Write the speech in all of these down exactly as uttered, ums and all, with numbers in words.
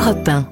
Europe un.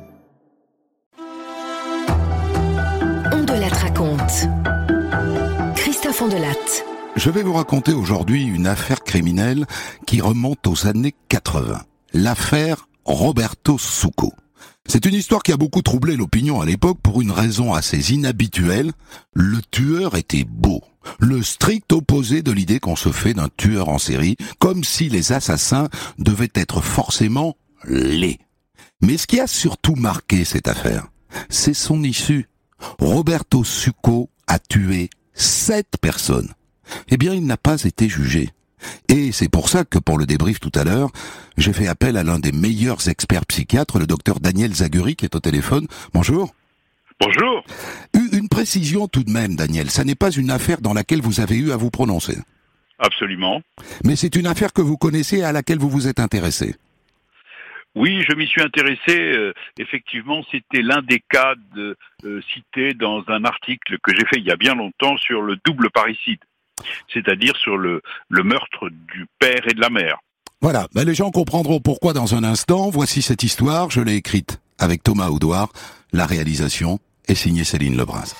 On de Latte raconte. Christophe Ondelatte. Je vais vous raconter aujourd'hui une affaire criminelle qui remonte aux années quatre-vingts. L'affaire Roberto Succo. C'est une histoire qui a beaucoup troublé l'opinion à l'époque pour une raison assez inhabituelle. Le tueur était beau. Le strict opposé de l'idée qu'on se fait d'un tueur en série, comme si les assassins devaient être forcément laids. Mais ce qui a surtout marqué cette affaire, c'est son issue. Roberto Succo a tué sept personnes. Eh bien, il n'a pas été jugé. Et c'est pour ça que pour le débrief tout à l'heure, j'ai fait appel à l'un des meilleurs experts psychiatres, le docteur Daniel Zaguri, qui est au téléphone. Bonjour. Bonjour. Une précision tout de même, Daniel. Ça n'est pas une affaire dans laquelle vous avez eu à vous prononcer. Absolument. Mais c'est une affaire que vous connaissez et à laquelle vous vous êtes intéressé. Oui, je m'y suis intéressé. Euh, effectivement, c'était l'un des cas de, euh, cités dans un article que j'ai fait il y a bien longtemps sur le double parricide, c'est-à-dire sur le, le meurtre du père et de la mère. Voilà, ben les gens comprendront pourquoi dans un instant. Voici cette histoire, je l'ai écrite avec Thomas Audouard. La réalisation est signée Céline Lebras.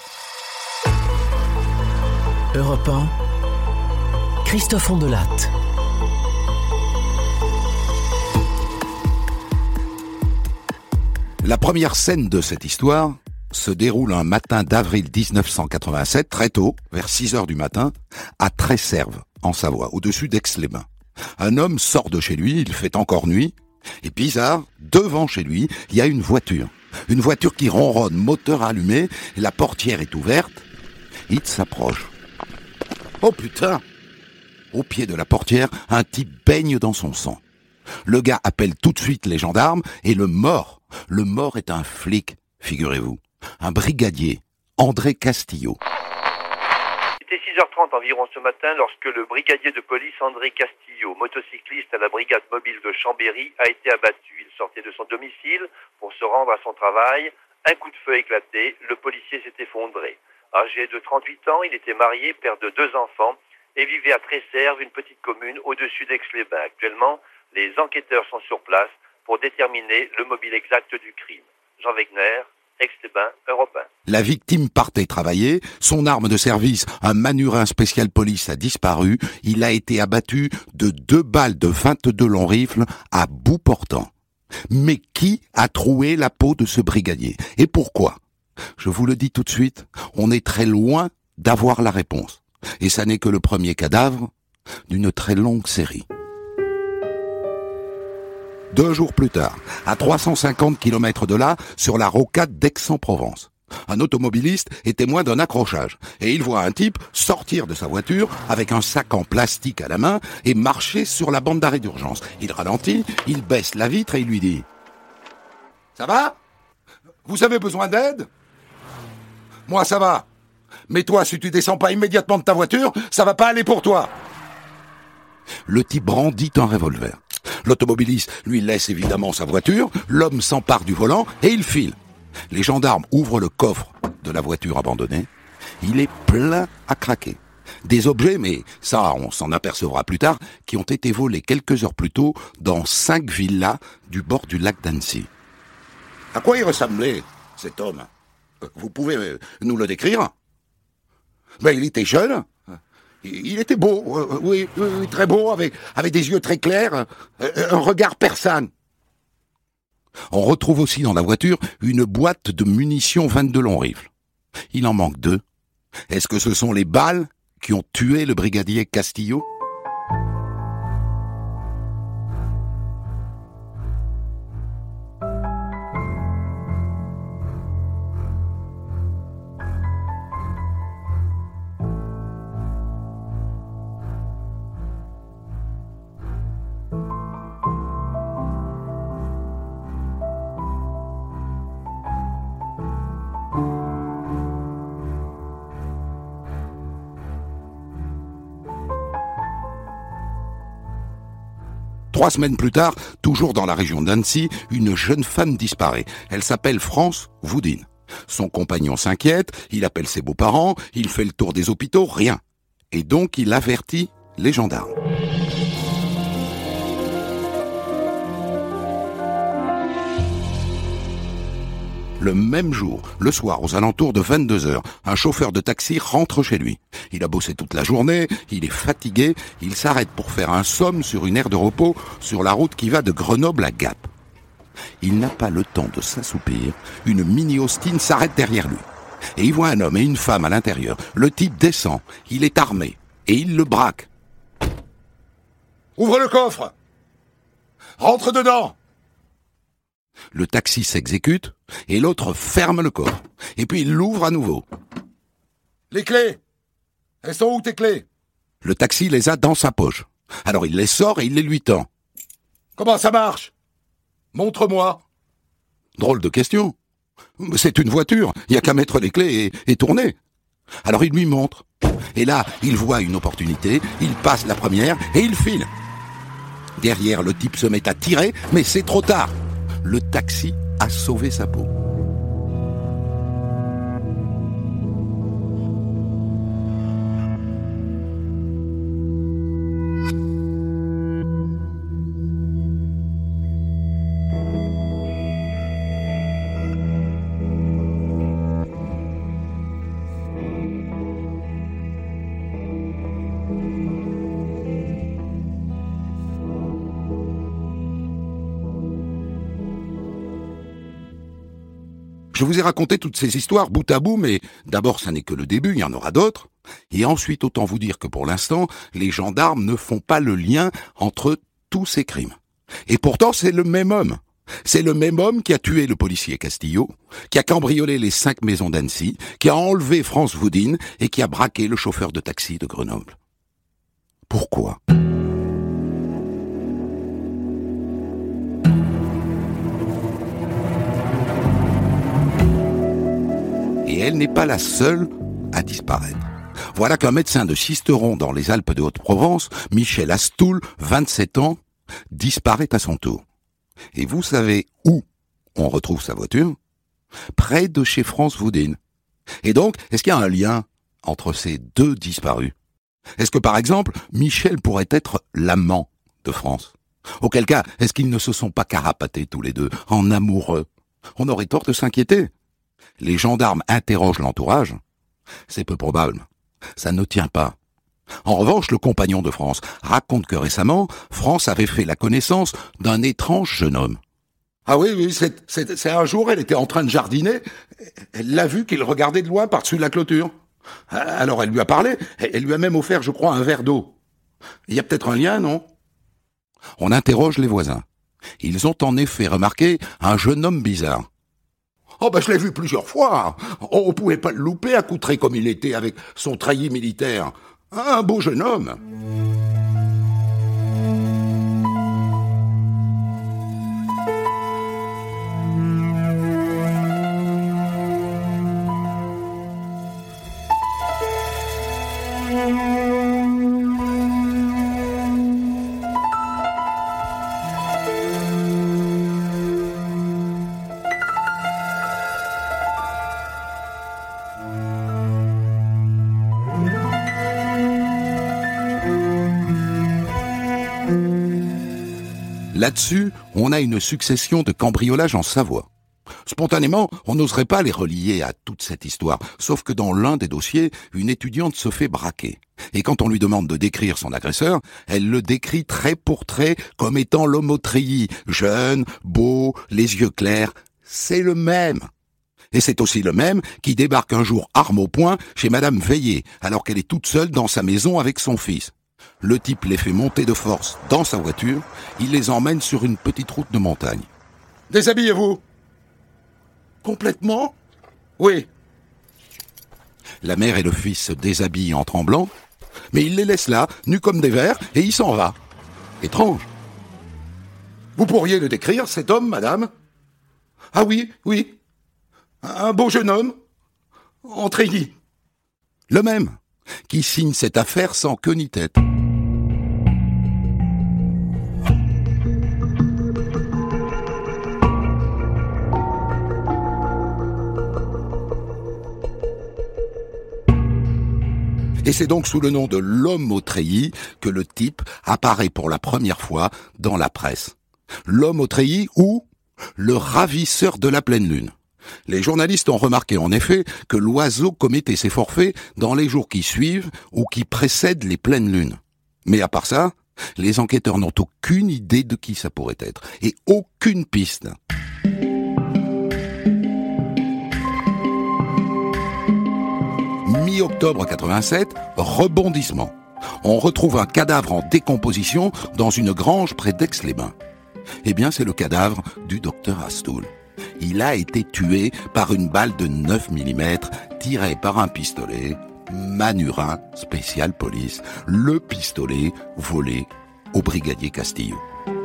Europe un, Christophe Ondelatte. La première scène de cette histoire se déroule un matin d'avril dix-neuf cent quatre-vingt-sept, très tôt, vers six heures du matin, à Tresserve, en Savoie, au-dessus d'Aix-les-Bains. Un homme sort de chez lui, il fait encore nuit, et bizarre, devant chez lui, il y a une voiture. Une voiture qui ronronne, moteur allumé, et la portière est ouverte. Il s'approche. Oh putain! Au pied de la portière, un type baigne dans son sang. Le gars appelle tout de suite les gendarmes, et le mort, le mort est un flic, figurez-vous. Un brigadier, André Castillo. C'était six heures trente environ ce matin lorsque le brigadier de police André Castillo, motocycliste à la brigade mobile de Chambéry, a été abattu. Il sortait de son domicile pour se rendre à son travail. Un coup de feu éclaté, le policier s'est effondré. Âgé de trente-huit ans, il était marié, père de deux enfants et vivait à Tresserve, une petite commune au-dessus d'Aix-les-Bains. Actuellement, les enquêteurs sont sur place pour déterminer le mobile exact du crime. Jean Wegner, Aix-les-Bains, Europe un. La victime partait travailler, son arme de service, un Manurin spécial police, a disparu. Il a été abattu de deux balles de vingt-deux longs rifles à bout portant. Mais qui a troué la peau de ce brigadier? Et pourquoi? Je vous le dis tout de suite, on est très loin d'avoir la réponse. Et ça n'est que le premier cadavre d'une très longue série. Deux jours plus tard, à trois cent cinquante kilomètres de là, sur la rocade d'Aix-en-Provence, un automobiliste est témoin d'un accrochage et il voit un type sortir de sa voiture avec un sac en plastique à la main et marcher sur la bande d'arrêt d'urgence. Il ralentit, il baisse la vitre et il lui dit « Ça va? Vous avez besoin d'aide? Moi ça va. Mais toi, si tu descends pas immédiatement de ta voiture, ça va pas aller pour toi. » Le type brandit un revolver. L'automobiliste lui laisse évidemment sa voiture, l'homme s'empare du volant et il file. Les gendarmes ouvrent le coffre de la voiture abandonnée. Il est plein à craquer. Des objets, mais ça on s'en apercevra plus tard, qui ont été volés quelques heures plus tôt dans cinq villas du bord du lac d'Annecy. À quoi il ressemblait, cet homme? Vous pouvez nous le décrire? Ben, il était jeune. Il était beau, euh, oui, oui, très beau, avec, avec des yeux très clairs, euh, un regard perçant. On retrouve aussi dans la voiture une boîte de munitions vingt-deux longs rifles. Il en manque deux. Est-ce que ce sont les balles qui ont tué le brigadier Castillo ? Trois semaines plus tard, toujours dans la région d'Annecy, une jeune femme disparaît. Elle s'appelle France Woodin. Son compagnon s'inquiète, il appelle ses beaux-parents, il fait le tour des hôpitaux, rien. Et donc il avertit les gendarmes. Le même jour, le soir, aux alentours de vingt-deux heures, un chauffeur de taxi rentre chez lui. Il a bossé toute la journée, il est fatigué, il s'arrête pour faire un somme sur une aire de repos sur la route qui va de Grenoble à Gap. Il n'a pas le temps de s'assoupir, une Mini Austin s'arrête derrière lui. Et il voit un homme et une femme à l'intérieur. Le type descend, il est armé, et il le braque. « Ouvre le coffre ! Rentre dedans !» Le taxi s'exécute, et l'autre ferme le coffre. Et puis il l'ouvre à nouveau. « Les clés ! Elles sont où tes clés ?» Le taxi les a dans sa poche. Alors il les sort et il les lui tend. « Comment ça marche ? Montre-moi !» Drôle de question. C'est une voiture, il n'y a qu'à mettre les clés et, et tourner. Alors il lui montre. Et là, il voit une opportunité, il passe la première et il file. Derrière, le type se met à tirer, mais c'est trop tard. Le taxi a sauvé sa peau. Je vous ai raconté toutes ces histoires bout à bout, mais d'abord, ça n'est que le début, il y en aura d'autres. Et ensuite, autant vous dire que pour l'instant, les gendarmes ne font pas le lien entre tous ces crimes. Et pourtant, c'est le même homme. C'est le même homme qui a tué le policier Castillo, qui a cambriolé les cinq maisons d'Annecy, qui a enlevé France Woodin et qui a braqué le chauffeur de taxi de Grenoble. Pourquoi ? Et elle n'est pas la seule à disparaître. Voilà qu'un médecin de Sisteron dans les Alpes de Haute-Provence, Michel Astoul, vingt-sept ans, disparaît à son tour. Et vous savez où on retrouve sa voiture ? Près de chez France Woodin. Et donc, est-ce qu'il y a un lien entre ces deux disparus ? Est-ce que, par exemple, Michel pourrait être l'amant de France ? Auquel cas, est-ce qu'ils ne se sont pas carapatés tous les deux, en amoureux ? On aurait tort de s'inquiéter. Les gendarmes interrogent l'entourage. C'est peu probable. Ça ne tient pas. En revanche, le compagnon de France raconte que récemment, France avait fait la connaissance d'un étrange jeune homme. Ah oui, oui, c'est, c'est, c'est un jour, elle était en train de jardiner. Elle l'a vu qu'il regardait de loin par-dessus la clôture. Alors elle lui a parlé. Elle lui a même offert, je crois, un verre d'eau. Il y a peut-être un lien, non ? On interroge les voisins. Ils ont en effet remarqué un jeune homme bizarre. Oh ben je l'ai vu plusieurs fois. Oh, on pouvait pas le louper, accoutré comme il était avec son treillis militaire. Un beau jeune homme. Là-dessus, on a une succession de cambriolages en Savoie. Spontanément, on n'oserait pas les relier à toute cette histoire, sauf que dans l'un des dossiers, une étudiante se fait braquer. Et quand on lui demande de décrire son agresseur, elle le décrit trait pour trait comme étant l'homme au treillis, jeune, beau, les yeux clairs. C'est le même. Et c'est aussi le même qui débarque un jour arme au poing chez Madame Veillé, alors qu'elle est toute seule dans sa maison avec son fils. Le type les fait monter de force dans sa voiture, il les emmène sur une petite route de montagne. « Déshabillez-vous !»« Complètement ? » ?»« Oui. » La mère et le fils se déshabillent en tremblant, mais il les laisse là, nus comme des vers, et il s'en va. Étrange. « Vous pourriez le décrire, cet homme, madame ? » ?»« Ah oui, oui. Un beau jeune homme, en treillis. » Le même, qui signe cette affaire sans queue ni tête. Et c'est donc sous le nom de l'homme au treillis que le type apparaît pour la première fois dans la presse. L'homme au treillis ou le ravisseur de la pleine lune. Les journalistes ont remarqué en effet que l'oiseau commettait ses forfaits dans les jours qui suivent ou qui précèdent les pleines lunes. Mais à part ça, les enquêteurs n'ont aucune idée de qui ça pourrait être, et aucune piste. Mi-octobre quatre-vingt-sept, rebondissement. On retrouve un cadavre en décomposition dans une grange près d'Aix-les-Bains. Eh bien, c'est le cadavre du docteur Astoul. Il a été tué par une balle de neuf millimètres tirée par un pistolet Manurin Special Police, le pistolet volé au brigadier Castillo.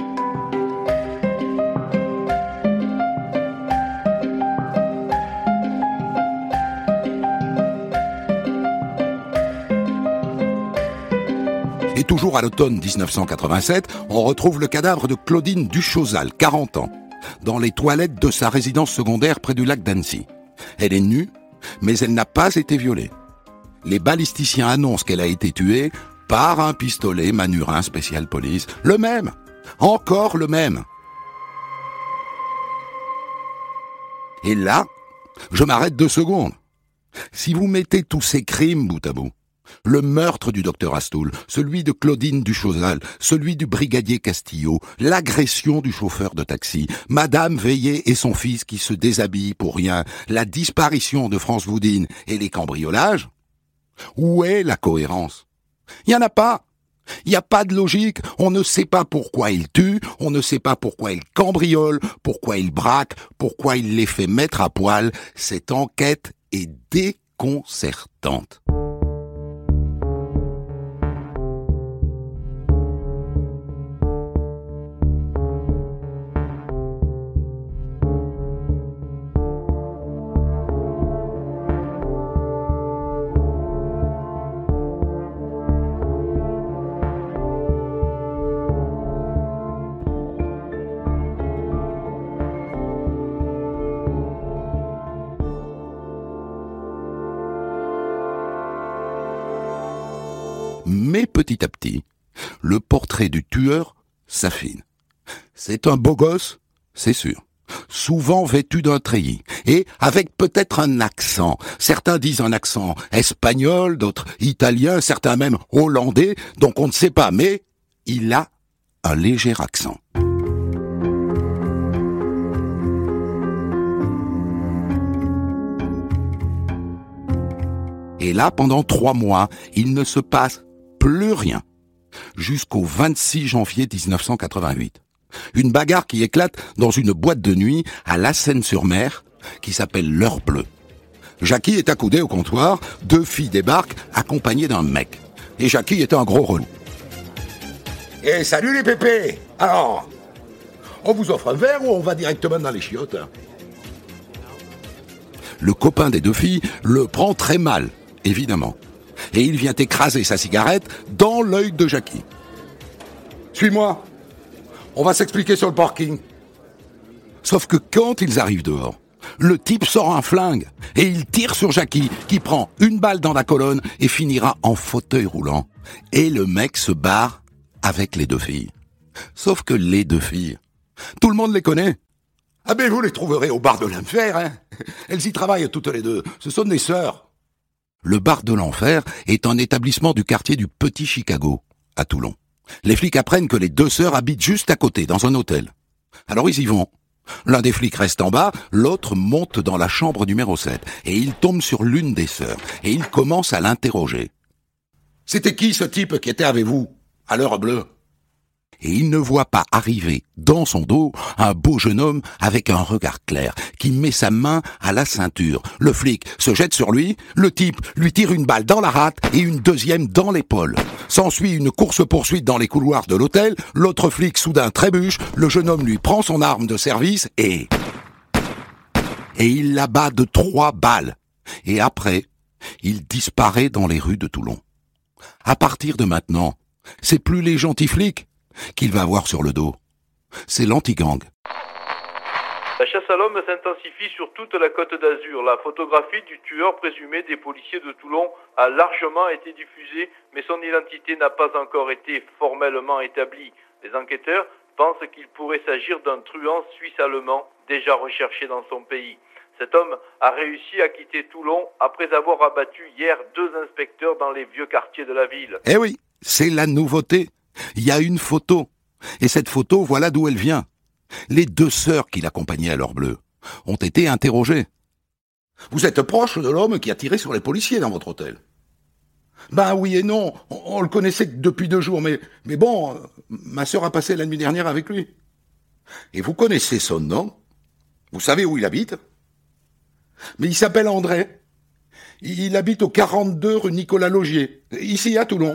Et toujours à l'automne dix-neuf cent quatre-vingt-sept, on retrouve le cadavre de Claudine Duchosal, quarante ans, dans les toilettes de sa résidence secondaire près du lac d'Annecy. Elle est nue, mais elle n'a pas été violée. Les balisticiens annoncent qu'elle a été tuée par un pistolet Manurin Special Police. Le même, encore le même. Et là, je m'arrête deux secondes. Si vous mettez tous ces crimes bout à bout, le meurtre du docteur Astoul, celui de Claudine Duchosal, celui du brigadier Castillo, l'agression du chauffeur de taxi, Madame Veillé et son fils qui se déshabillent pour rien, la disparition de France Voudine et les cambriolages, où est la cohérence? Il n'y en a pas. Il n'y a pas de logique. On ne sait pas pourquoi il tue, on ne sait pas pourquoi il cambriole, pourquoi il braque, pourquoi il les fait mettre à poil. Cette enquête est déconcertante. Mais petit à petit, le portrait du tueur s'affine. C'est un beau gosse, c'est sûr. Souvent vêtu d'un treillis, et avec peut-être un accent. Certains disent un accent espagnol, d'autres italien, certains même hollandais, donc on ne sait pas, mais il a un léger accent. Et là, pendant trois mois, il ne se passe plus rien, jusqu'au vingt-six janvier dix-neuf cent quatre-vingt-huit. Une bagarre qui éclate dans une boîte de nuit à La Seyne-sur-Mer, qui s'appelle l'Heure Bleue. Jackie est accoudé au comptoir, deux filles débarquent, accompagnées d'un mec. Et Jackie est un gros relou. « Eh, salut les pépés! Alors, on vous offre un verre ou on va directement dans les chiottes ?» Le copain des deux filles le prend très mal, évidemment. Et il vient écraser sa cigarette dans l'œil de Jackie. « Suis-moi, on va s'expliquer sur le parking. » Sauf que quand ils arrivent dehors, le type sort un flingue et il tire sur Jackie, qui prend une balle dans la colonne et finira en fauteuil roulant. Et le mec se barre avec les deux filles. Sauf que les deux filles, tout le monde les connaît. Ah ben vous les trouverez au bar de l'enfer, hein. Elles y travaillent toutes les deux, ce sont des sœurs. Le bar de l'enfer est un établissement du quartier du Petit Chicago, à Toulon. Les flics apprennent que les deux sœurs habitent juste à côté, dans un hôtel. Alors ils y vont. L'un des flics reste en bas, l'autre monte dans la chambre numéro sept, et il tombe sur l'une des sœurs, et il commence à l'interroger. « C'était qui ce type qui était avec vous, à l'Heure Bleue ?» Et il ne voit pas arriver dans son dos un beau jeune homme avec un regard clair qui met sa main à la ceinture. Le flic se jette sur lui, le type lui tire une balle dans la rate et une deuxième dans l'épaule. S'ensuit une course-poursuite dans les couloirs de l'hôtel, l'autre flic soudain trébuche, le jeune homme lui prend son arme de service et... Et il l'abat de trois balles. Et après, il disparaît dans les rues de Toulon. À partir de maintenant, c'est plus les gentils flics qu'il va avoir sur le dos. C'est l'anti-gang. La chasse à l'homme s'intensifie sur toute la Côte d'Azur. La photographie du tueur présumé des policiers de Toulon a largement été diffusée, mais son identité n'a pas encore été formellement établie. Les enquêteurs pensent qu'il pourrait s'agir d'un truand suisse-allemand déjà recherché dans son pays. Cet homme a réussi à quitter Toulon après avoir abattu hier deux inspecteurs dans les vieux quartiers de la ville. Eh oui, c'est la nouveauté. Il y a une photo. Et cette photo, voilà d'où elle vient. Les deux sœurs qui l'accompagnaient à l'heure bleue ont été interrogées. Vous êtes proche de l'homme qui a tiré sur les policiers dans votre hôtel? Ben oui et non, on, on le connaissait depuis deux jours, mais, mais bon, euh, ma sœur a passé la nuit dernière avec lui. Et vous connaissez son nom? Vous savez où il habite? Mais il s'appelle André. Il habite au quarante-deux rue Nicolas Laugier, ici à Toulon.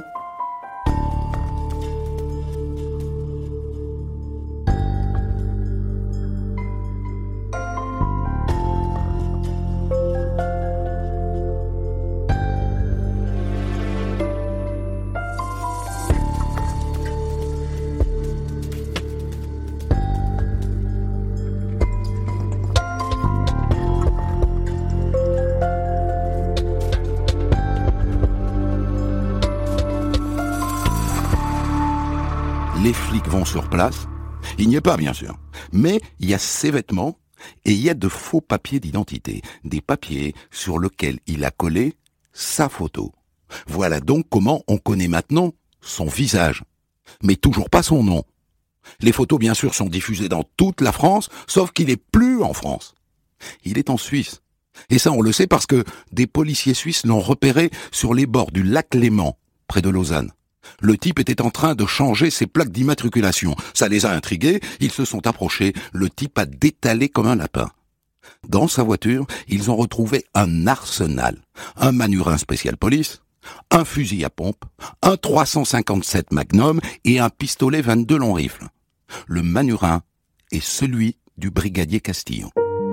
Les flics vont sur place. Il n'y est pas, bien sûr. Mais il y a ses vêtements et il y a de faux papiers d'identité. Des papiers sur lesquels il a collé sa photo. Voilà donc comment on connaît maintenant son visage. Mais toujours pas son nom. Les photos, bien sûr, sont diffusées dans toute la France, sauf qu'il n'est plus en France. Il est en Suisse. Et ça, on le sait parce que des policiers suisses l'ont repéré sur les bords du lac Léman, près de Lausanne. Le type était en train de changer ses plaques d'immatriculation. Ça les a intrigués, ils se sont approchés, le type a détalé comme un lapin. Dans sa voiture, ils ont retrouvé un arsenal, un Manurin spécial police, un fusil à pompe, un trois cent cinquante-sept Magnum et un pistolet vingt-deux long rifle. Le Manurin est celui du brigadier Castillon.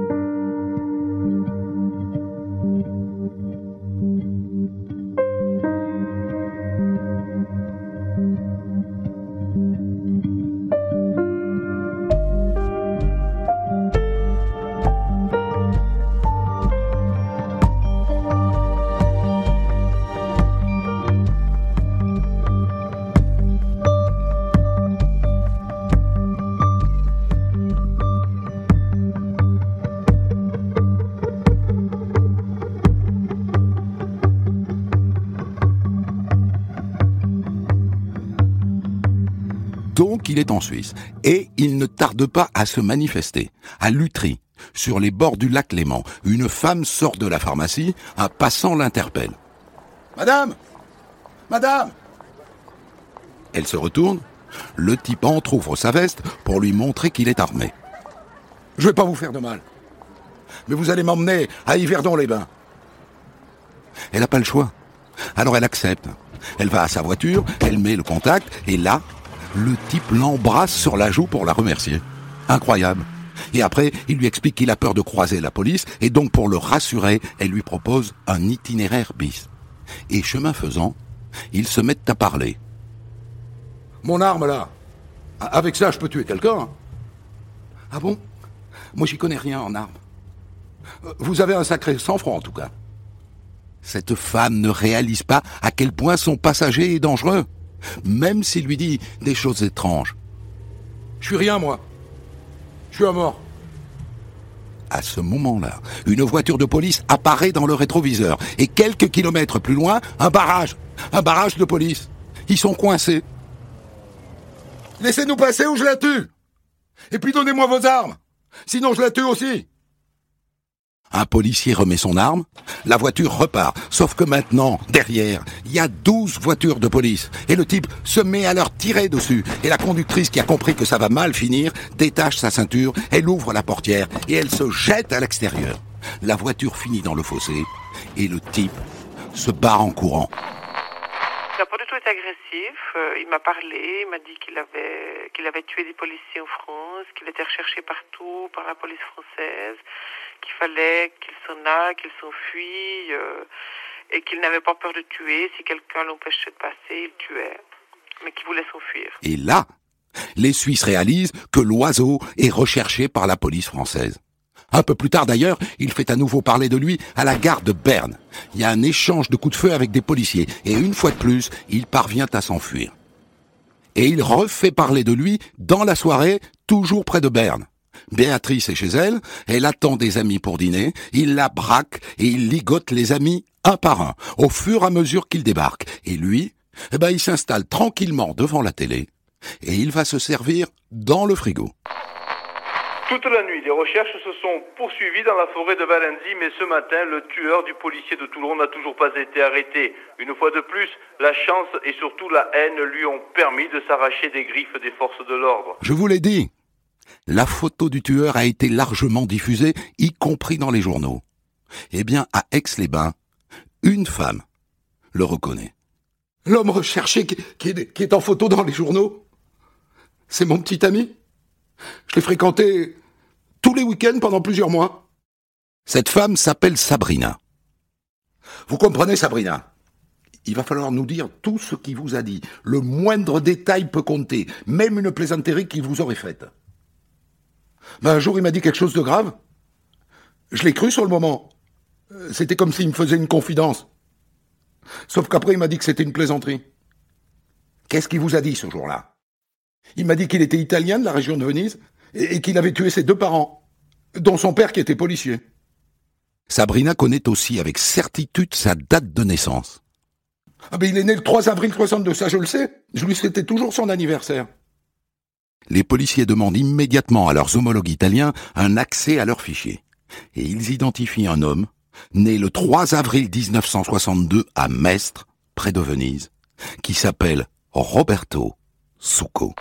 Donc il est en Suisse, et il ne tarde pas à se manifester. À Lutry, sur les bords du lac Léman, une femme sort de la pharmacie, un passant l'interpelle. « Madame ! Madame !» Elle se retourne, le type entrouvre sa veste pour lui montrer qu'il est armé. « Je vais pas vous faire de mal, mais vous allez m'emmener à Yverdon-les-Bains. » Elle n'a pas le choix, alors elle accepte. Elle va à sa voiture, elle met le contact, et là, le type l'embrasse sur la joue pour la remercier. Incroyable. Et après, il lui explique qu'il a peur de croiser la police, et donc pour le rassurer, elle lui propose un itinéraire bis. Et chemin faisant, ils se mettent à parler. « Mon arme, là, avec ça, je peux tuer quelqu'un. » « Ah bon ? Moi, j'y connais rien en armes. Vous avez un sacré sang-froid, en tout cas. » Cette femme ne réalise pas à quel point son passager est dangereux, même s'il lui dit des choses étranges. « Je suis rien, moi. Je suis un mort. » À ce moment-là, une voiture de police apparaît dans le rétroviseur. Et quelques kilomètres plus loin, un barrage. Un barrage de police. Ils sont coincés. « Laissez-nous passer ou je la tue. Et puis donnez-moi vos armes. Sinon je la tue aussi. » Un policier remet son arme, la voiture repart. Sauf que maintenant, derrière, il y a douze voitures de police. Et le type se met à leur tirer dessus. Et la conductrice, qui a compris que ça va mal finir, détache sa ceinture, elle ouvre la portière et elle se jette à l'extérieur. La voiture finit dans le fossé et le type se barre en courant. Il n'a pas du tout été agressif. Il m'a parlé, il m'a dit qu'il avait, qu'il avait tué des policiers en France, qu'il était recherché partout par la police française, qu'il fallait qu'il s'en aille, qu'il s'enfuit, euh, et qu'il n'avait pas peur de tuer. Si quelqu'un l'empêchait de passer, il tuait, mais qu'il voulait s'enfuir. Et là, les Suisses réalisent que l'oiseau est recherché par la police française. Un peu plus tard d'ailleurs, il fait à nouveau parler de lui à la gare de Berne. Il y a un échange de coups de feu avec des policiers, et une fois de plus, il parvient à s'enfuir. Et il refait parler de lui dans la soirée, toujours près de Berne. Béatrice est chez elle, elle attend des amis pour dîner, il la braque et il ligote les amis un par un, au fur et à mesure qu'ils débarquent. Et lui, eh ben, il s'installe tranquillement devant la télé et il va se servir dans le frigo. Toute la nuit, les recherches se sont poursuivies dans la forêt de Valenzy, mais ce matin, le tueur du policier de Toulon n'a toujours pas été arrêté. Une fois de plus, la chance et surtout la haine lui ont permis de s'arracher des griffes des forces de l'ordre. Je vous l'ai dit, la photo du tueur a été largement diffusée, y compris dans les journaux. Eh bien, à Aix-les-Bains, une femme le reconnaît. L'homme recherché qui, qui, est, qui est en photo dans les journaux, c'est mon petit ami. Je l'ai fréquenté tous les week-ends pendant plusieurs mois. Cette femme s'appelle Sabrina. Vous comprenez, Sabrina? Il va falloir nous dire tout ce qu'il vous a dit. Le moindre détail peut compter, même une plaisanterie qu'il vous aurait faite. Ben, un jour, il m'a dit quelque chose de grave. Je l'ai cru sur le moment. C'était comme s'il me faisait une confidence. Sauf qu'après, il m'a dit que c'était une plaisanterie. Qu'est-ce qu'il vous a dit ce jour-là? Il m'a dit qu'il était italien de la région de Venise et qu'il avait tué ses deux parents, dont son père qui était policier. Sabrina connaît aussi avec certitude sa date de naissance. Ah ben il est né le trois avril soixante-deux, ça je le sais. Je lui souhaitais toujours son anniversaire. Les policiers demandent immédiatement à leurs homologues italiens un accès à leurs fichiers. Et ils identifient un homme, né le trois avril dix-neuf cent soixante-deux à Mestre, près de Venise, qui s'appelle Roberto Succo.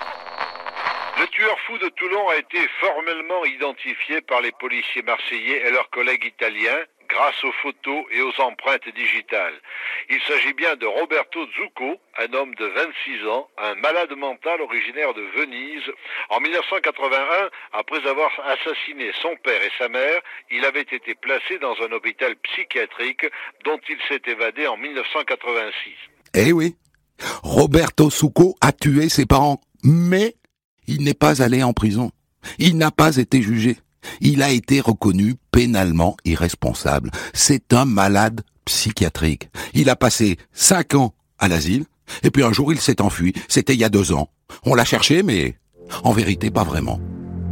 Le tueur fou de Toulon a été formellement identifié par les policiers marseillais et leurs collègues italiens grâce aux photos et aux empreintes digitales. Il s'agit bien de Roberto Succo, un homme de vingt-six ans, un malade mental originaire de Venise. En mille neuf cent quatre-vingt-un, après avoir assassiné son père et sa mère, il avait été placé dans un hôpital psychiatrique dont il s'est évadé en mille neuf cent quatre-vingt-six. Eh oui, Roberto Succo a tué ses parents, mais il n'est pas allé en prison. Il n'a pas été jugé. Il a été reconnu pénalement irresponsable. C'est un malade psychiatrique. Il a passé cinq ans à l'asile, et puis un jour il s'est enfui. C'était il y a deux ans. On l'a cherché, mais en vérité pas vraiment.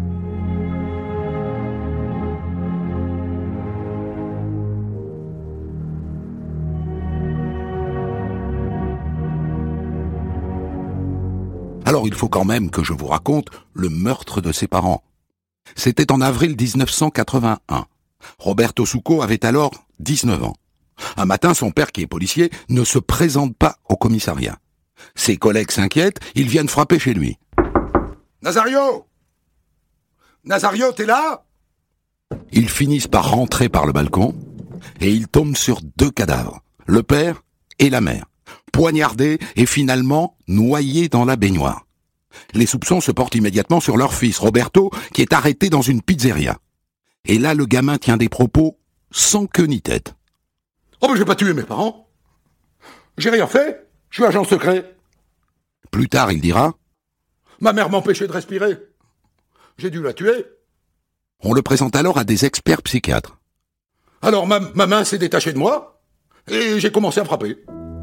Alors il faut quand même que je vous raconte le meurtre de ses parents. C'était en avril dix-neuf cent quatre-vingt-un. Roberto Succo avait alors dix-neuf ans. Un matin, son père, qui est policier, ne se présente pas au commissariat. Ses collègues s'inquiètent, ils viennent frapper chez lui. « Nazario ! Nazario, t'es là ?» Ils finissent par rentrer par le balcon et ils tombent sur deux cadavres, le père et la mère, poignardés et finalement noyés dans la baignoire. Les soupçons se portent immédiatement sur leur fils, Roberto, qui est arrêté dans une pizzeria. Et là, le gamin tient des propos sans queue ni tête. « Oh, mais j'ai pas tué mes parents. J'ai rien fait. Je suis agent secret. » Plus tard, il dira « Ma mère m'empêchait de respirer. J'ai dû la tuer. » On le présente alors à des experts psychiatres. Alors, ma, ma main s'est détachée de moi et j'ai commencé à frapper.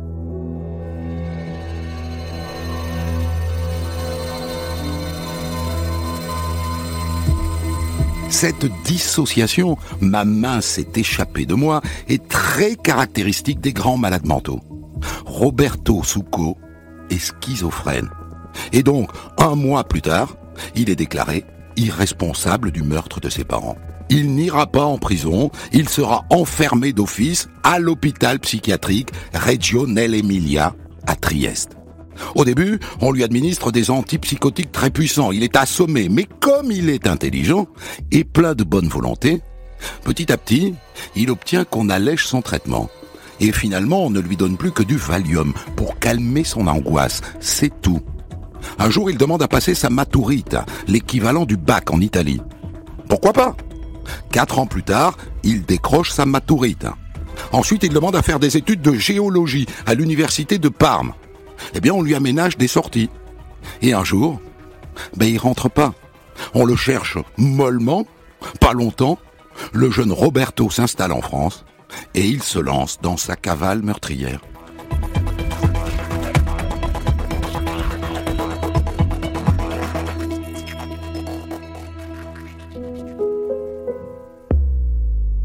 Cette dissociation, ma main s'est échappée de moi, est très caractéristique des grands malades mentaux. Roberto Succo est schizophrène. Et donc, un mois plus tard, il est déclaré irresponsable du meurtre de ses parents. Il n'ira pas en prison, il sera enfermé d'office à l'hôpital psychiatrique Reggio nell'Emilia à Trieste. Au début, on lui administre des antipsychotiques très puissants. Il est assommé, mais comme il est intelligent et plein de bonne volonté, petit à petit, il obtient qu'on allège son traitement. Et finalement, on ne lui donne plus que du Valium pour calmer son angoisse. C'est tout. Un jour, il demande à passer sa maturita, l'équivalent du bac en Italie. Pourquoi pas ? Quatre ans plus tard, il décroche sa maturita. Ensuite, il demande à faire des études de géologie à l'université de Parme. Eh bien, on lui aménage des sorties. Et un jour, ben, il rentre pas. On le cherche mollement, pas longtemps. Le jeune Roberto s'installe en France et il se lance dans sa cavale meurtrière.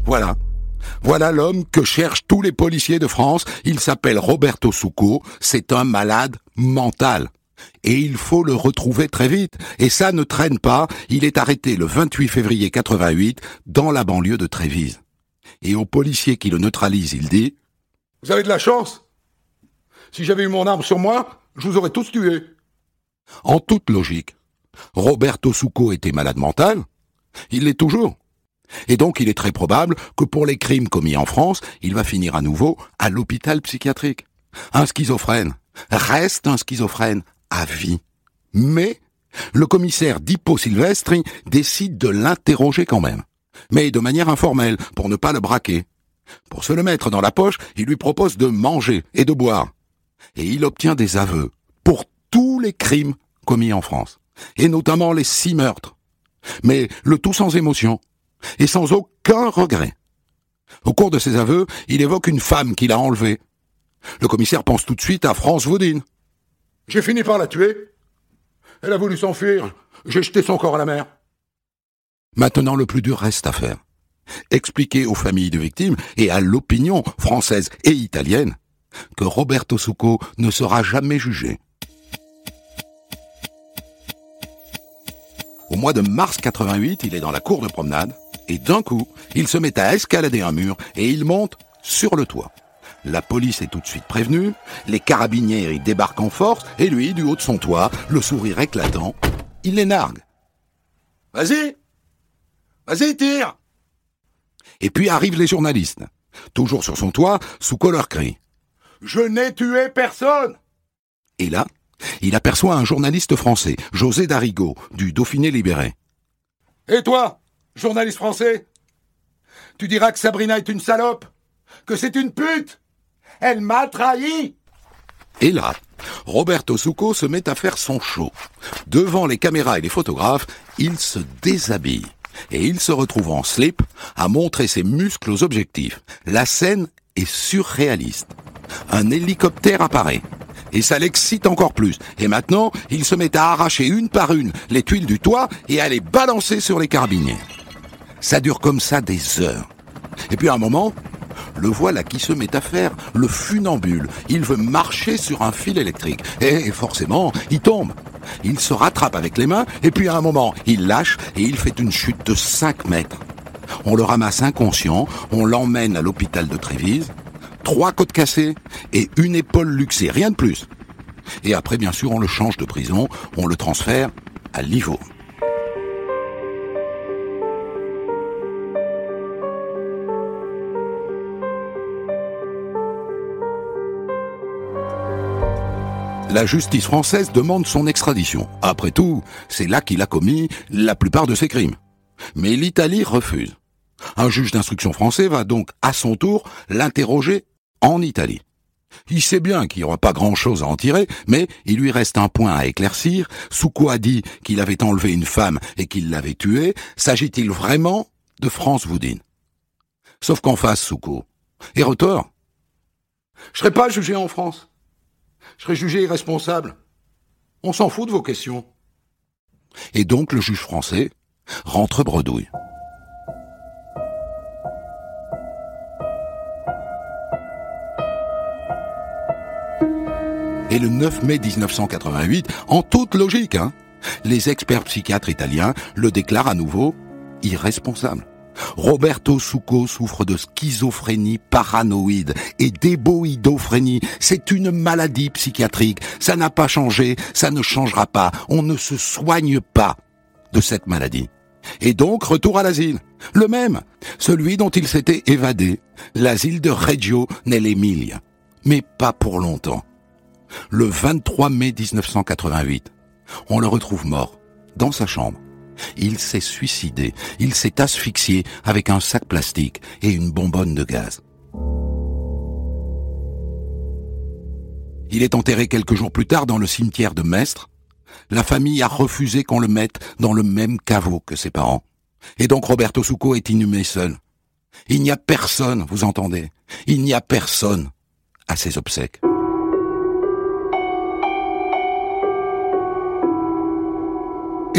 Voilà. Voilà l'homme que cherchent tous les policiers de France. Il s'appelle Roberto Succo. C'est un malade mental. Et il faut le retrouver très vite. Et ça ne traîne pas. Il est arrêté le vingt-huit février quatre-vingt-huit dans la banlieue de Trévise. Et au policier qui le neutralise, il dit « Vous avez de la chance. Si j'avais eu mon arme sur moi, je vous aurais tous tués. » En toute logique, Roberto Succo était malade mental. Il l'est toujours. Et donc il est très probable que pour les crimes commis en France, il va finir à nouveau à l'hôpital psychiatrique. Un schizophrène reste un schizophrène à vie. Mais le commissaire Dippo Silvestri décide de l'interroger quand même. Mais de manière informelle, pour ne pas le braquer. Pour se le mettre dans la poche, il lui propose de manger et de boire. Et il obtient des aveux pour tous les crimes commis en France. Et notamment les six meurtres. Mais le tout sans émotion. Et sans aucun regret. Au cours de ses aveux, il évoque une femme qu'il a enlevée. Le commissaire pense tout de suite à France Vaudine. « J'ai fini par la tuer. Elle a voulu s'enfuir. J'ai jeté son corps à la mer. » Maintenant, le plus dur reste à faire. Expliquer aux familles de victimes et à l'opinion française et italienne que Roberto Succo ne sera jamais jugé. Au mois de mars quatre-vingt-huit, il est dans la cour de promenade. Et d'un coup, il se met à escalader un mur et il monte sur le toit. La police est tout de suite prévenue, les carabiniers y débarquent en force, et lui, du haut de son toit, le sourire éclatant, il les nargue. « Vas-y, vas-y, tire !» Et puis arrivent les journalistes. Toujours sur son toit, Succo leur crie « Je n'ai tué personne !» Et là, il aperçoit un journaliste français, José Darigo, du Dauphiné Libéré. « Et toi ? Journaliste français, tu diras que Sabrina est une salope, que c'est une pute. Elle m'a trahi. » Et là, Roberto Succo se met à faire son show. Devant les caméras et les photographes, il se déshabille. Et il se retrouve en slip à montrer ses muscles aux objectifs. La scène est surréaliste. Un hélicoptère apparaît. Et ça l'excite encore plus. Et maintenant, il se met à arracher une par une les tuiles du toit et à les balancer sur les carabiniers. Ça dure comme ça des heures. Et puis à un moment, le voilà qui se met à faire le funambule. Il veut marcher sur un fil électrique. Et forcément, il tombe. Il se rattrape avec les mains, et puis à un moment, il lâche et il fait une chute de cinq mètres. On le ramasse inconscient, on l'emmène à l'hôpital de Trévise, trois côtes cassées et une épaule luxée, rien de plus. Et après, bien sûr, on le change de prison, on le transfère à Livorno. La justice française demande son extradition. Après tout, c'est là qu'il a commis la plupart de ses crimes. Mais l'Italie refuse. Un juge d'instruction français va donc à son tour l'interroger en Italie. Il sait bien qu'il n'y aura pas grand-chose à en tirer, mais il lui reste un point à éclaircir. Succo a dit qu'il avait enlevé une femme et qu'il l'avait tuée. S'agit-il vraiment de France Vaudine ? Sauf qu'en face, Succo est retort. « Je serai pas jugé en France. Je serai jugé irresponsable. On s'en fout de vos questions. » Et donc le juge français rentre bredouille. Et le neuf mai dix-neuf cent quatre-vingt-huit, en toute logique, hein, les experts psychiatres italiens le déclarent à nouveau irresponsable. Roberto Succo souffre de schizophrénie paranoïde et d'éboïdophrénie. C'est une maladie psychiatrique. Ça n'a pas changé, ça ne changera pas. On ne se soigne pas de cette maladie. Et donc, retour à l'asile. Le même, celui dont il s'était évadé. L'asile de Reggio nell'Emilia. Mais pas pour longtemps. Le vingt-trois mai dix-neuf cent quatre-vingt-huit, on le retrouve mort, dans sa chambre. Il s'est suicidé, il s'est asphyxié avec un sac plastique et une bonbonne de gaz. Il est enterré quelques jours plus tard dans le cimetière de Mestre. La famille a refusé qu'on le mette dans le même caveau que ses parents. Et donc Roberto Succo est inhumé seul. Il n'y a personne, vous entendez ? Il n'y a personne à ses obsèques.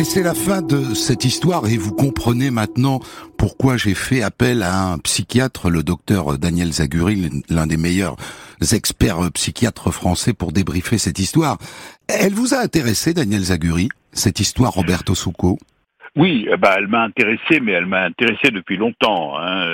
Et c'est la fin de cette histoire et vous comprenez maintenant pourquoi j'ai fait appel à un psychiatre, le docteur Daniel Zaguri, l'un des meilleurs experts psychiatres français pour débriefer cette histoire. Elle vous a intéressé, Daniel Zaguri, cette histoire Roberto Succo ? Oui, bah, elle m'a intéressé, mais elle m'a intéressé depuis longtemps. Hein.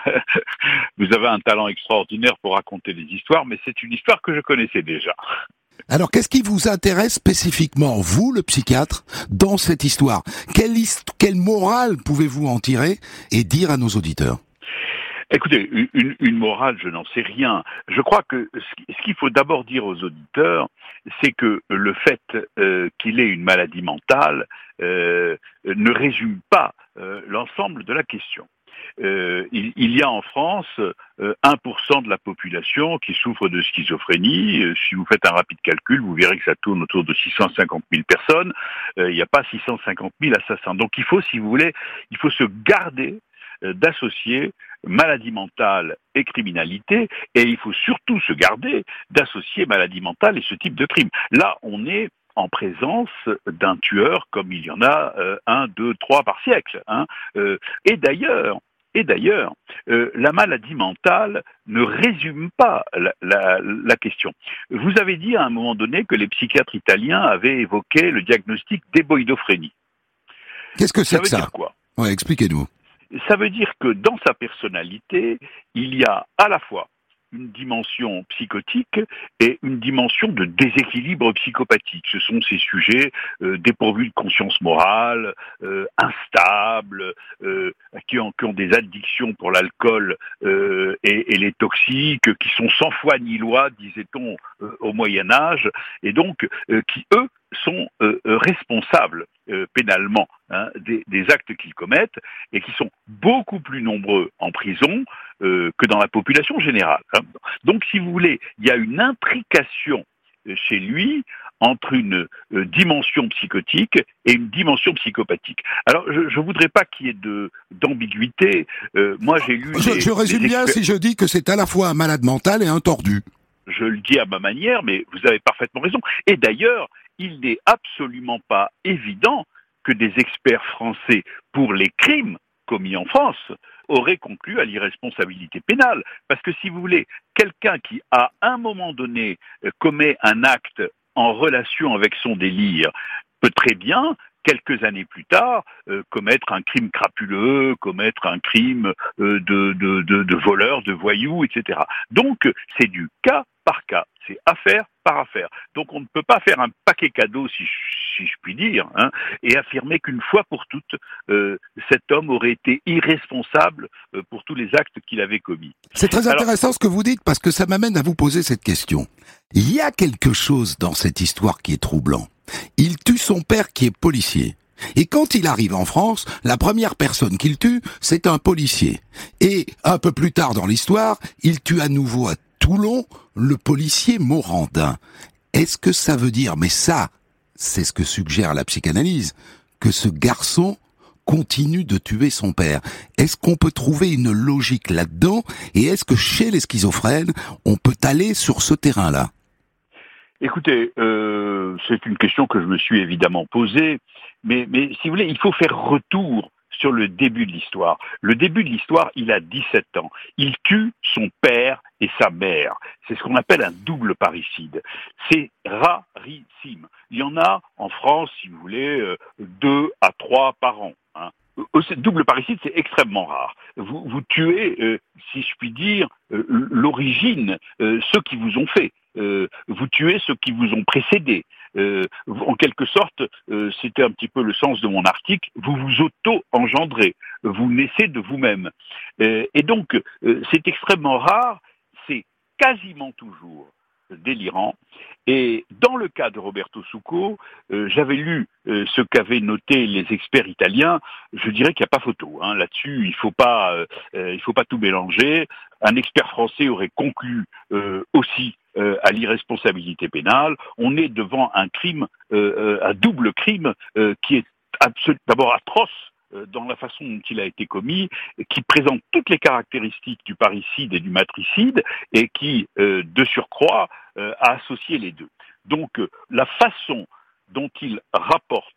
Vous avez un talent extraordinaire pour raconter des histoires, mais c'est une histoire que je connaissais déjà. Alors, qu'est-ce qui vous intéresse spécifiquement, vous, le psychiatre, dans cette histoire ? Quelle, hist- quelle morale pouvez-vous en tirer et dire à nos auditeurs ? Écoutez, une, une morale, je n'en sais rien. Je crois que ce qu'il faut d'abord dire aux auditeurs, c'est que le fait euh, qu'il ait une maladie mentale euh, ne résume pas euh, l'ensemble de la question. Euh, il, il y a en France euh, un pour cent de la population qui souffre de schizophrénie. Euh, si vous faites un rapide calcul, vous verrez que ça tourne autour de six cent cinquante mille personnes. Euh, il n'y a pas six cent cinquante mille assassins. Donc il faut, si vous voulez, il faut se garder euh, d'associer maladie mentale et criminalité, et il faut surtout se garder d'associer maladie mentale et ce type de crime. Là, on est en présence d'un tueur comme il y en a euh, un, deux, trois par siècle. Hein. Euh, et d'ailleurs, Et d'ailleurs, euh, la maladie mentale ne résume pas la, la, la question. Vous avez dit à un moment donné que les psychiatres italiens avaient évoqué le diagnostic d'éboïdophrénie. Qu'est-ce que c'est ça que ça ? Ça veut dire quoi ? Ouais, expliquez-nous. Ça veut dire que dans sa personnalité, il y a à la fois une dimension psychotique et une dimension de déséquilibre psychopathique. Ce sont ces sujets euh, dépourvus de conscience morale, euh, instables, euh, qui, ont, qui ont des addictions pour l'alcool euh, et, et les toxiques, qui sont sans foi ni loi, disait-on, euh, au Moyen-Âge, et donc euh, qui, eux, sont euh, responsables euh, pénalement hein, des, des actes qu'ils commettent et qui sont beaucoup plus nombreux en prison euh, que dans la population générale. Hein. Donc, si vous voulez, il y a une intrication euh, chez lui entre une euh, dimension psychotique et une dimension psychopathique. Alors, je ne voudrais pas qu'il y ait de, d'ambiguïté. Euh, moi, j'ai lu... Je, les, je résume bien exper- si je dis que c'est à la fois un malade mental et un tordu. Je le dis à ma manière, mais vous avez parfaitement raison. Et d'ailleurs, il n'est absolument pas évident que des experts français pour les crimes commis en France auraient conclu à l'irresponsabilité pénale. Parce que si vous voulez, quelqu'un qui, à un moment donné, commet un acte en relation avec son délire peut très bien, quelques années plus tard, euh, commettre un crime crapuleux, commettre un crime euh, de, de, de, de voleur, de voyou, et cetera. Donc, c'est du cas par cas, c'est affaire par affaire. Donc, on ne peut pas faire un paquet cadeau, si je, si je puis dire, hein, et affirmer qu'une fois pour toutes, euh, cet homme aurait été irresponsable euh, pour tous les actes qu'il avait commis. C'est très intéressant Alors, ce que vous dites, parce que ça m'amène à vous poser cette question. Il y a quelque chose dans cette histoire qui est troublant. Il tue son père qui est policier. Et quand il arrive en France, la première personne qu'il tue, c'est un policier. Et un peu plus tard dans l'histoire, il tue à nouveau à Toulon le policier Morandin. Est-ce que ça veut dire, mais ça, c'est ce que suggère la psychanalyse, que ce garçon continue de tuer son père? Est-ce qu'on peut trouver une logique là-dedans? Et est-ce que chez les schizophrènes, on peut aller sur ce terrain-là? Écoutez, euh, c'est une question que je me suis évidemment posée, mais, mais si vous voulez, il faut faire retour sur le début de l'histoire. Le début de l'histoire, il a dix-sept ans. Il tue son père et sa mère. C'est ce qu'on appelle un double parricide. C'est rarissime. Il y en a en France, si vous voulez, euh, deux à trois par an. Hein. Double parricide, c'est extrêmement rare. Vous, vous tuez, euh, si je puis dire, euh, l'origine, euh, ceux qui vous ont fait. Euh, vous tuez ceux qui vous ont précédé. Euh, en quelque sorte, euh, c'était un petit peu le sens de mon article, vous vous auto-engendrez, vous naissez de vous-même. Euh, et donc, euh, c'est extrêmement rare, c'est quasiment toujours délirant. Et dans le cas de Roberto Succo, euh, j'avais lu euh, ce qu'avaient noté les experts italiens. Je dirais qu'il n'y a pas photo. Hein. Là-dessus, il faut pas, euh, il faut pas tout mélanger. Un expert français aurait conclu euh, aussi euh, à l'irresponsabilité pénale. On est devant un crime, euh, un double crime euh, qui est absolument d'abord atroce dans la façon dont il a été commis, qui présente toutes les caractéristiques du parricide et du matricide, et qui, euh, de surcroît, euh, a associé les deux. Donc, euh, la façon dont il rapporte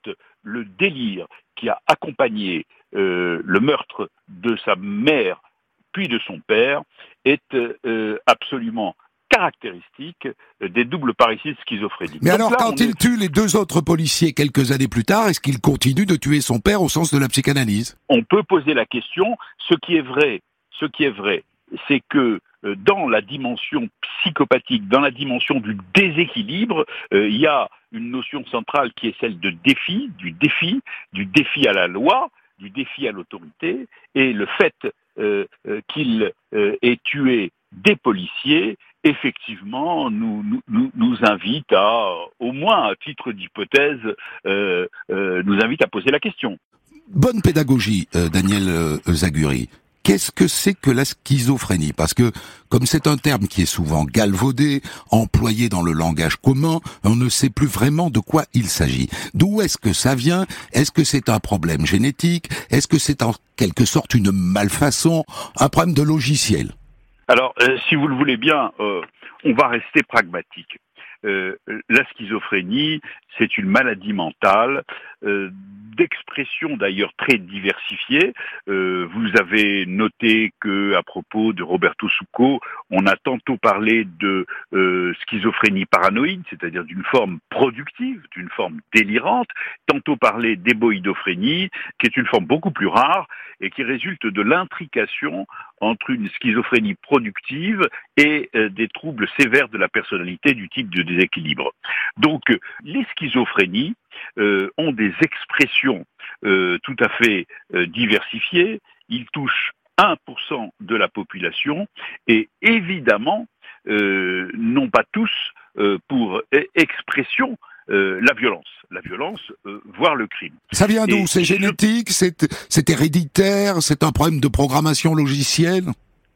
le délire qui a accompagné euh, le meurtre de sa mère puis de son père est euh, absolument caractéristique des doubles parricides schizophréniques. Mais Donc alors, là, quand il est... tue les deux autres policiers quelques années plus tard, est-ce qu'il continue de tuer son père au sens de la psychanalyse? On peut poser la question. Ce qui est vrai, ce qui est vrai, c'est que euh, dans la dimension psychopathique, dans la dimension du déséquilibre, euh, il y a une notion centrale qui est celle de défi, du défi, du défi à la loi, du défi à l'autorité, et le fait euh, euh, qu'il euh, ait tué des policiers, effectivement, nous, nous, nous invite à, au moins à titre d'hypothèse, euh, euh, nous invite à poser la question. Bonne pédagogie, euh, Daniel euh, Zaguri. Qu'est-ce que c'est que la schizophrénie? Parce que, comme c'est un terme qui est souvent galvaudé, employé dans le langage commun, on ne sait plus vraiment de quoi il s'agit. D'où est-ce que ça vient? Est-ce que c'est un problème génétique? Est-ce que c'est en quelque sorte une malfaçon? Un problème de logiciel? Alors, euh, si vous le voulez bien, euh, on va rester pragmatique. Euh, la schizophrénie, c'est une maladie mentale, euh, d'expression d'ailleurs très diversifiée. Euh, vous avez noté que, à propos de Roberto Succo, on a tantôt parlé de euh, schizophrénie paranoïde, c'est-à-dire d'une forme productive, d'une forme délirante, tantôt parlé d'éboïdophrénie, qui est une forme beaucoup plus rare et qui résulte de l'intrication entre une schizophrénie productive et euh, des troubles sévères de la personnalité du type de déséquilibre. Donc, euh, les schizophrénies euh, ont des expressions euh, tout à fait euh, diversifiées. Ils touchent un pour cent de la population et évidemment euh, non pas tous euh, pour expression euh, la violence, la violence, euh, voire le crime. Ça vient d'où? Et c'est génétique, je... c'est, c'est héréditaire, c'est un problème de programmation logicielle?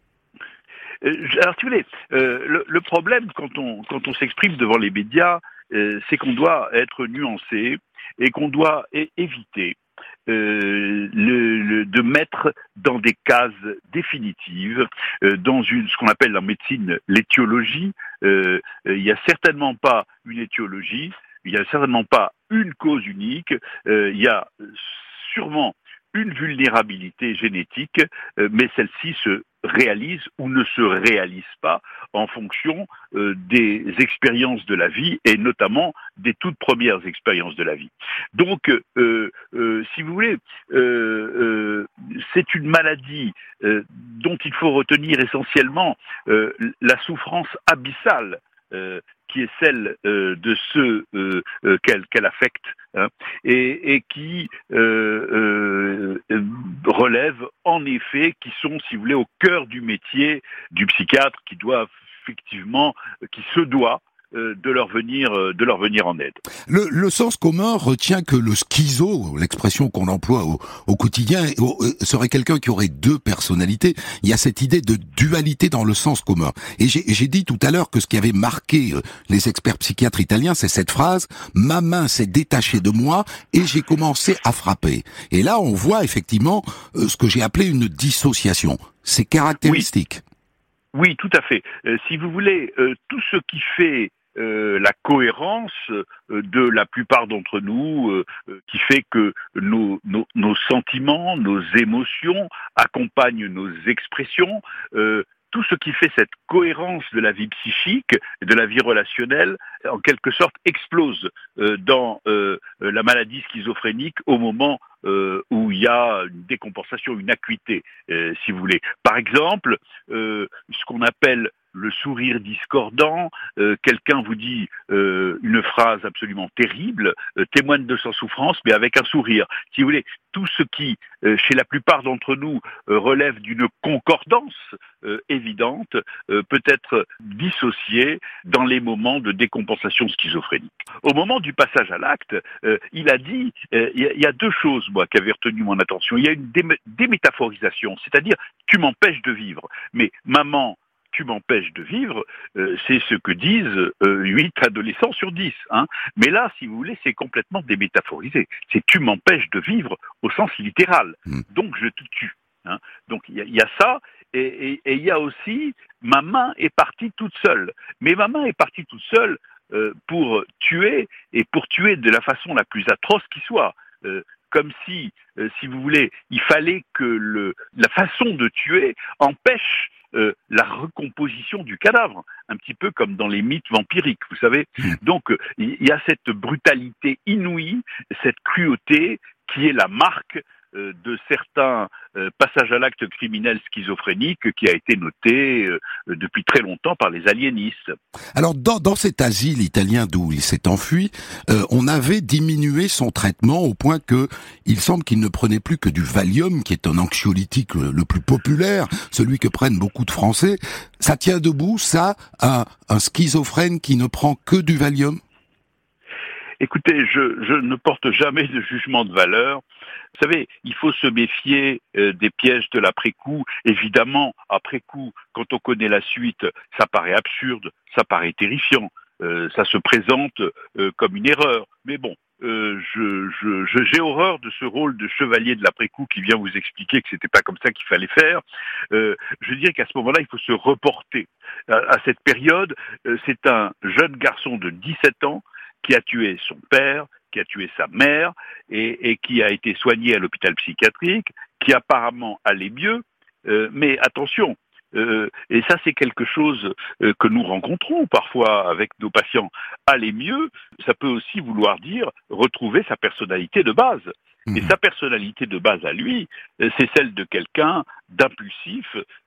Alors, si vous voulez, euh, le, le problème quand on quand on s'exprime devant les médias, euh, c'est qu'on doit être nuancé et qu'on doit é- éviter euh, le, le, de mettre dans des cases définitives, euh, dans une ce qu'on appelle en médecine l'étiologie. Euh, il n'y a certainement pas une étiologie, il n'y a certainement pas une cause unique. Euh, il y a sûrement une vulnérabilité génétique, euh, mais celle-ci se réalise ou ne se réalise pas en fonction euh, des expériences de la vie et notamment des toutes premières expériences de la vie. Donc, euh, euh, si vous voulez, euh, euh, c'est une maladie euh, dont il faut retenir essentiellement euh, la souffrance abyssale euh, qui est celle euh, de ceux euh, euh, qu'elle, qu'elle affecte, hein, et, et qui euh, euh, relève en effet, qui sont, si vous voulez, au cœur du métier du psychiatre, qui doit effectivement, qui se doit euh, de leur venir, euh, de leur venir en aide. Le, le sens commun retient que le schizo, l'expression qu'on emploie au, au quotidien, serait quelqu'un qui aurait deux personnalités. Il y a cette idée de dualité dans le sens commun. Et j'ai, j'ai dit tout à l'heure que ce qui avait marqué les experts psychiatres italiens, c'est cette phrase « Ma main s'est détachée de moi et j'ai commencé à frapper ». Et là, on voit effectivement ce que j'ai appelé une dissociation. C'est caractéristique. Oui, oui, tout à fait. Euh, si vous voulez, euh, tout ce qui fait Euh, la cohérence euh, de la plupart d'entre nous, euh, euh, qui fait que nos, nos, nos sentiments, nos émotions accompagnent nos expressions, euh, tout ce qui fait cette cohérence de la vie psychique, de la vie relationnelle, en quelque sorte explose euh, dans euh, la maladie schizophrénique au moment euh, où il y a une décompensation, une acuité, euh, si vous voulez. Par exemple, euh, ce qu'on appelle le sourire discordant, euh, quelqu'un vous dit euh, une phrase absolument terrible, euh, témoigne de sa souffrance, mais avec un sourire. Si vous voulez, tout ce qui, euh, chez la plupart d'entre nous, euh, relève d'une concordance euh, évidente, euh, peut être dissocié dans les moments de décompensation schizophrénique. Au moment du passage à l'acte, euh, il a dit, euh, il, y a, il y a deux choses, moi, qui avaient retenu mon attention. Il y a une dé- démétaphorisation, c'est-à-dire, tu m'empêches de vivre. Mais maman, tu m'empêches de vivre, euh, c'est ce que disent euh, huit adolescents sur dix. Hein. Mais là, si vous voulez, c'est complètement démétaphorisé. C'est tu m'empêches de vivre au sens littéral. Mmh. Donc je te tue. Hein. Donc il y, y a ça, et il y a aussi ma main est partie toute seule. Mais ma main est partie toute seule euh, pour tuer, et pour tuer de la façon la plus atroce qui soit. euh, comme si, euh, si vous voulez, il fallait que le, la façon de tuer empêche euh, la recomposition du cadavre, un petit peu comme dans les mythes vampiriques, vous savez. Donc, euh, il y a cette brutalité inouïe, cette cruauté qui est la marque euh, de certains euh, passages à l'acte criminel schizophréniques qui a été noté euh, depuis très longtemps par les aliénistes. Alors, dans, dans cet asile italien d'où il s'est enfui, euh, on avait diminué son traitement au point que il semble qu'il ne prenait plus que du Valium, qui est un anxiolytique le, le plus populaire, celui que prennent beaucoup de Français. Ça tient debout, ça, un, un schizophrène qui ne prend que du Valium? Écoutez, je, je ne porte jamais de jugement de valeur. Vous savez, il faut se méfier euh, des pièges de l'après-coup. Évidemment, après-coup, quand on connaît la suite, ça paraît absurde, ça paraît terrifiant, euh, ça se présente euh, comme une erreur. Mais bon, euh, je, je, je, j'ai horreur de ce rôle de chevalier de l'après-coup qui vient vous expliquer que c'était pas comme ça qu'il fallait faire. Euh, je dirais qu'à ce moment-là, il faut se reporter à, à cette période. Euh, c'est un jeune garçon de dix-sept ans qui a tué son père, qui a tué sa mère, et, et qui a été soigné à l'hôpital psychiatrique, qui apparemment allait mieux, euh, mais attention, euh, et ça c'est quelque chose euh, que nous rencontrons parfois avec nos patients, aller mieux, ça peut aussi vouloir dire retrouver sa personnalité de base. Et sa personnalité de base à lui, c'est celle de quelqu'un d'impulsif,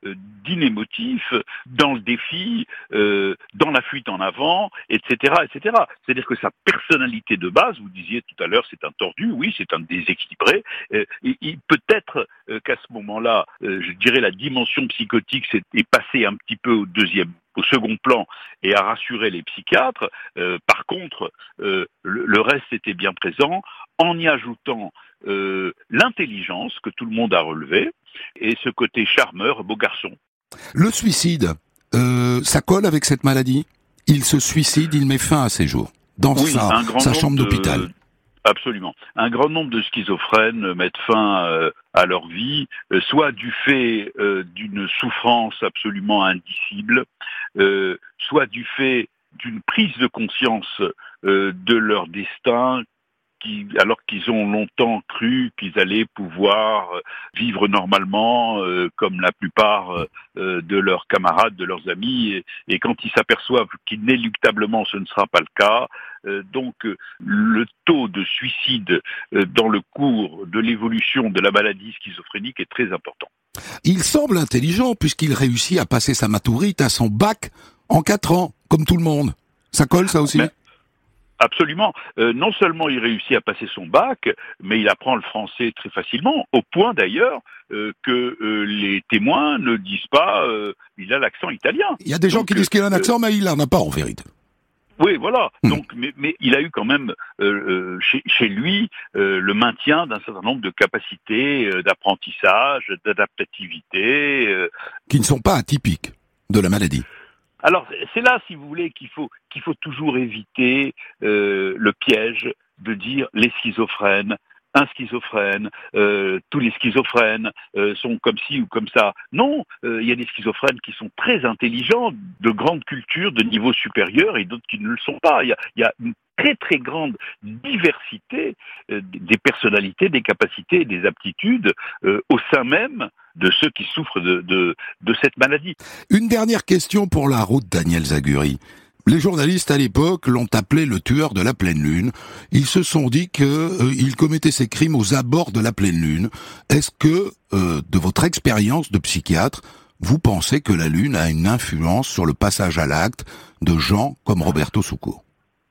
d'inémotif, dans le défi, euh, dans la fuite en avant, et cetera, et cetera. C'est-à-dire que sa personnalité de base, vous disiez tout à l'heure, c'est un tordu, oui, c'est un déséquilibré. Euh, et, et peut-être euh, qu'à ce moment-là, euh, je dirais la dimension psychotique s'est, est passée un petit peu au deuxième au second plan et à rassurer les psychiatres. Euh, par contre, euh, le, le reste était bien présent, en y ajoutant euh, l'intelligence que tout le monde a relevée et ce côté charmeur, beau garçon. Le suicide, euh, ça colle avec cette maladie? Il se suicide, il met fin à ses jours, dans oui, sa, sa chambre de... d'hôpital. Absolument. Un grand nombre de schizophrènes mettent fin euh, à leur vie, euh, soit du fait euh, d'une souffrance absolument indicible, euh, soit du fait d'une prise de conscience euh, de leur destin, qui, alors qu'ils ont longtemps cru qu'ils allaient pouvoir vivre normalement euh, comme la plupart euh, de leurs camarades, de leurs amis, et, et quand ils s'aperçoivent qu'inéluctablement ce ne sera pas le cas, euh, donc euh, le taux de suicide euh, dans le cours de l'évolution de la maladie schizophrénique est très important. Il semble intelligent puisqu'il réussit à passer sa maturite à son bac en quatre ans, comme tout le monde. Ça colle, ça aussi? Mais... Absolument. Euh, non seulement il réussit à passer son bac, mais il apprend le français très facilement, au point d'ailleurs euh, que euh, les témoins ne disent pas euh, il a l'accent italien. Il y a des gens Donc, qui disent qu'il a un accent, euh, mais il n'en a pas en vérité. Oui, voilà. Mmh. Donc, mais, mais il a eu quand même euh, euh, chez, chez lui euh, le maintien d'un certain nombre de capacités euh, d'apprentissage, d'adaptativité, euh... qui ne sont pas atypiques de la maladie. Alors, c'est là, si vous voulez, qu'il faut qu'il faut toujours éviter euh, le piège de dire les schizophrènes, un schizophrène, euh, tous les schizophrènes euh, sont comme ci ou comme ça. Non, euh, il y a des schizophrènes qui sont très intelligents, de grande culture, de niveau supérieur, et d'autres qui ne le sont pas. Il y a, il y a une très très grande diversité euh, des personnalités, des capacités, des aptitudes euh, au sein même de ceux qui souffrent de, de, de cette maladie. Une dernière question pour la route, Daniel Zaguri. Les journalistes à l'époque l'ont appelé le tueur de la pleine lune. Ils se sont dit qu'il euh, commettait ses crimes aux abords de la pleine lune. Est-ce que, euh, de votre expérience de psychiatre, vous pensez que la lune a une influence sur le passage à l'acte de gens comme Roberto Succo?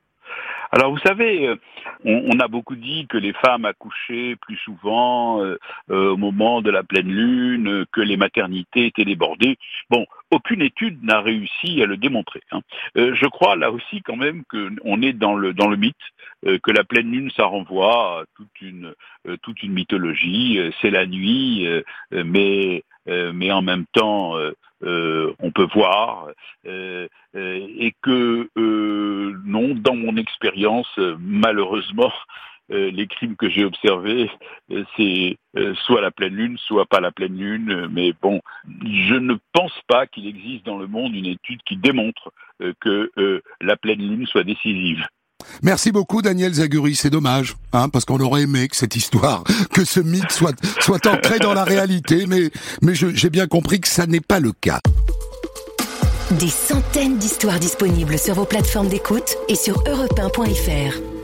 Alors vous savez, on, on a beaucoup dit que les femmes accouchaient plus souvent euh, euh, au moment de la pleine lune, que les maternités étaient débordées. Bon, aucune étude n'a réussi à le démontrer. Hein. Euh, je crois là aussi quand même qu'on est dans le dans le mythe, euh, que la pleine lune ça renvoie à toute une euh, toute une mythologie. Euh, c'est la nuit, euh, mais euh, mais en même temps euh, euh, on peut voir euh, euh, et que euh, non, dans mon expérience, euh, malheureusement. Euh, les crimes que j'ai observés, euh, c'est euh, soit la pleine lune, soit pas la pleine lune. Euh, mais bon, je ne pense pas qu'il existe dans le monde une étude qui démontre euh, que euh, la pleine lune soit décisive. Merci beaucoup Daniel Zaguri, c'est dommage, hein, parce qu'on aurait aimé que cette histoire, que ce mythe soit, soit ancré dans la réalité, mais, mais je, j'ai bien compris que ça n'est pas le cas. Des centaines d'histoires disponibles sur vos plateformes d'écoute et sur europe un point f r.